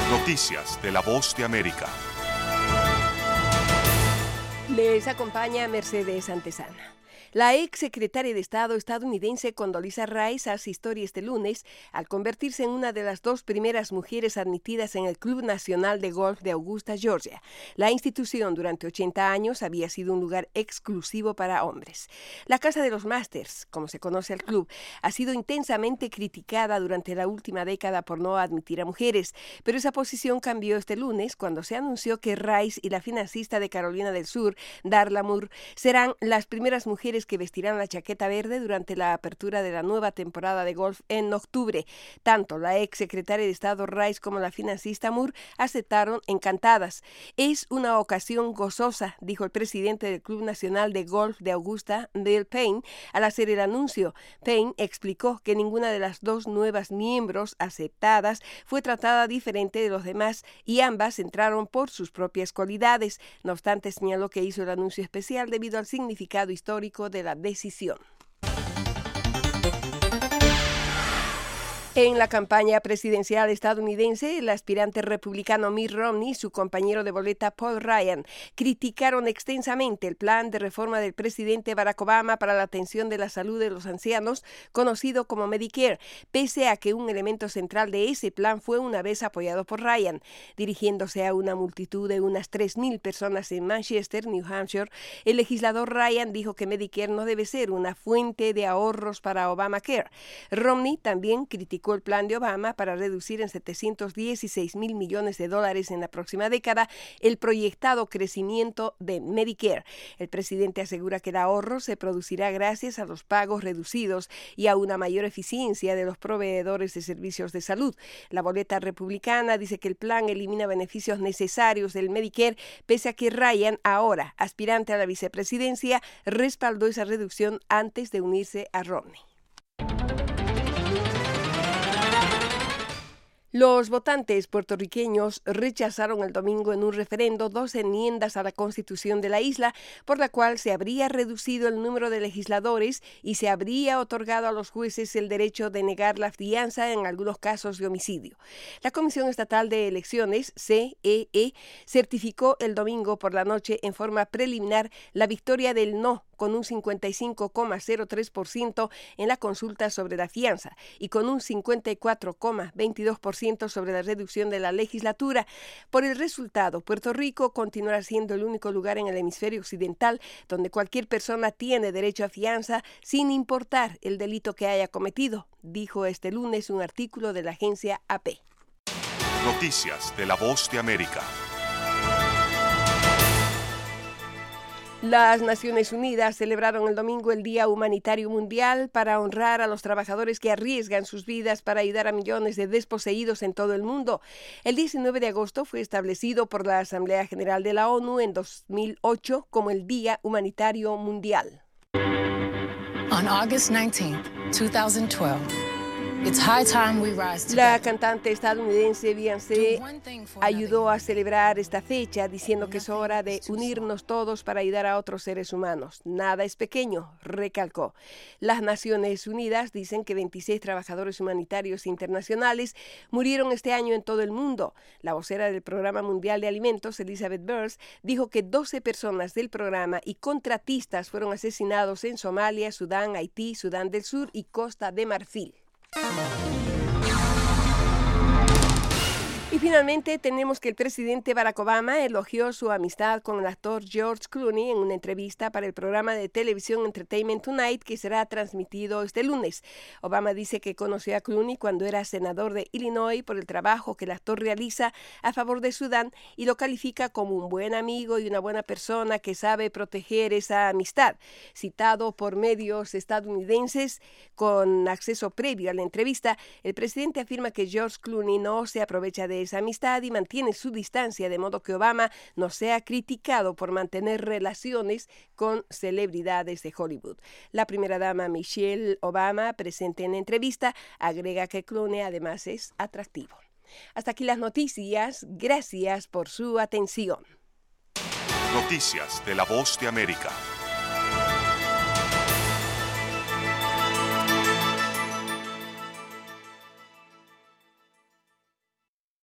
Noticias de La Voz de América. Les acompaña Mercedes Antesana. La ex secretaria de Estado estadounidense Condoleezza Rice hace historia este lunes al convertirse en una de las dos primeras mujeres admitidas en el Club Nacional de Golf de Augusta, Georgia. La institución durante 80 años había sido un lugar exclusivo para hombres. La Casa de los Masters, como se conoce al club, ha sido intensamente criticada durante la última década por no admitir a mujeres, pero esa posición cambió este lunes cuando se anunció que Rice y la financista de Carolina del Sur, Darla Moore, serán las primeras mujeres que vestirán la chaqueta verde durante la apertura de la nueva temporada de golf en octubre. Tanto la ex secretaria de Estado Rice como la financista Moore aceptaron encantadas. Es una ocasión gozosa, dijo el presidente del Club Nacional de Golf de Augusta, Dale Payne, al hacer el anuncio. Payne explicó que ninguna de las dos nuevas miembros aceptadas fue tratada diferente de los demás y ambas entraron por sus propias cualidades. No obstante, señaló que hizo el anuncio especial debido al significado histórico de la decisión. En la campaña presidencial estadounidense, el aspirante republicano Mitt Romney y su compañero de boleta Paul Ryan criticaron extensamente el plan de reforma del presidente Barack Obama para la atención de la salud de los ancianos, conocido como Medicare, pese a que un elemento central de ese plan fue una vez apoyado por Ryan. Dirigiéndose a una multitud de unas 3,000 personas en Manchester, New Hampshire, el legislador Ryan dijo que Medicare no debe ser una fuente de ahorros para Obamacare. Romney también criticó el plan de Obama para reducir en $716 mil millones en la próxima década el proyectado crecimiento de Medicare. El presidente asegura que el ahorro se producirá gracias a los pagos reducidos y a una mayor eficiencia de los proveedores de servicios de salud. La boleta republicana dice que el plan elimina beneficios necesarios del Medicare, pese a que Ryan, ahora aspirante a la vicepresidencia, respaldó esa reducción antes de unirse a Romney. Los votantes puertorriqueños rechazaron el domingo en un referendo 2 enmiendas a la Constitución de la isla, por la cual se habría reducido el número de legisladores y se habría otorgado a los jueces el derecho de negar la fianza en algunos casos de homicidio. La Comisión Estatal de Elecciones, CEE, certificó el domingo por la noche en forma preliminar la victoria del no, con un 55,03% en la consulta sobre la fianza y con un 54,22% sobre la reducción de la legislatura. Por el resultado, Puerto Rico continuará siendo el único lugar en el hemisferio occidental donde cualquier persona tiene derecho a fianza sin importar el delito que haya cometido, dijo este lunes un artículo de la agencia AP. Noticias de La Voz de América. Las Naciones Unidas celebraron el domingo el Día Humanitario Mundial para honrar a los trabajadores que arriesgan sus vidas para ayudar a millones de desposeídos en todo el mundo. El 19 de agosto fue establecido por la Asamblea General de la ONU en 2008 como el Día Humanitario Mundial. On August 19, 2012, la cantante estadounidense Beyoncé ayudó a celebrar esta fecha diciendo que es hora de unirnos todos para ayudar a otros seres humanos. Nada es pequeño, recalcó. Las Naciones Unidas dicen que 26 trabajadores humanitarios internacionales murieron este año en todo el mundo. La vocera del Programa Mundial de Alimentos, Elizabeth Burns, dijo que 12 personas del programa y contratistas fueron asesinados en Somalia, Sudán, Haití, Sudán del Sur y Costa de Marfil. Y finalmente tenemos que el presidente Barack Obama elogió su amistad con el actor George Clooney en una entrevista para el programa de televisión Entertainment Tonight que será transmitido este lunes. Obama dice que conoció a Clooney cuando era senador de Illinois por el trabajo que el actor realiza a favor de Sudán y lo califica como un buen amigo y una buena persona que sabe proteger esa amistad. Citado por medios estadounidenses con acceso previo a la entrevista, el presidente afirma que George Clooney no se aprovecha de esa amistad y mantiene su distancia, de modo que Obama no sea criticado por mantener relaciones con celebridades de Hollywood. La primera dama Michelle Obama, presente en la entrevista, agrega que Clooney además es atractivo. Hasta aquí las noticias. Gracias por su atención. Noticias de La Voz de América.